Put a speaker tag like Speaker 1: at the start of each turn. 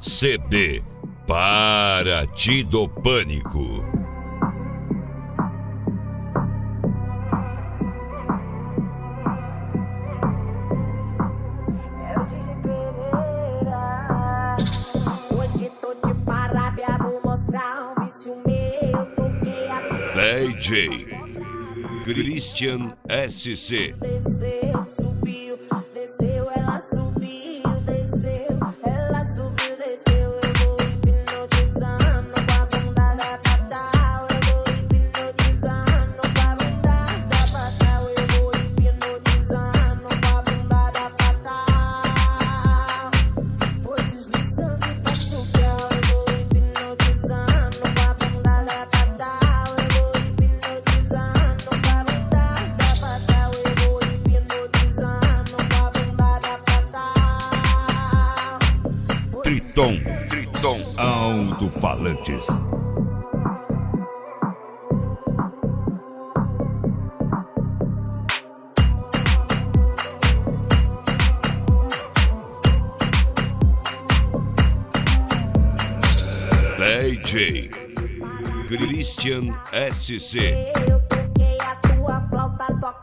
Speaker 1: CD Paraty do Pânico.
Speaker 2: Hoje tô de Parábia, vou mostrar um vício meu. Toquei a
Speaker 1: DJ Christian SC.
Speaker 2: desceu, subiu, desceu, ela subiu, desceu, ela subiu, desceu. Eu vou hipnotizando com a bunda da fatal. Eu vou hipnotizando com a bunda da fatal. Eu vou hipnotizando com a bunda da fatal. Vou deslizando e faço o grau. Eu vou hipnotizando com a bunda da fatal. Eu vou hipnotizando com a bunda da fatal. Eu vou hipnotizando com a bunda da fatal.
Speaker 1: Triton Alto-Falantes. DJ Christian SC.
Speaker 2: Eu toquei a tua flauta, toca